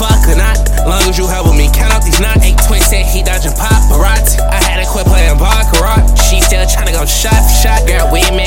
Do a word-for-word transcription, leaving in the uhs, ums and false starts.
fuck or not. Long as you helping me count out these knots. Ain't twin said he dodging paparazzi. I had to quit playing baccarat. She still tryna go shot for shot. Girl, we ain't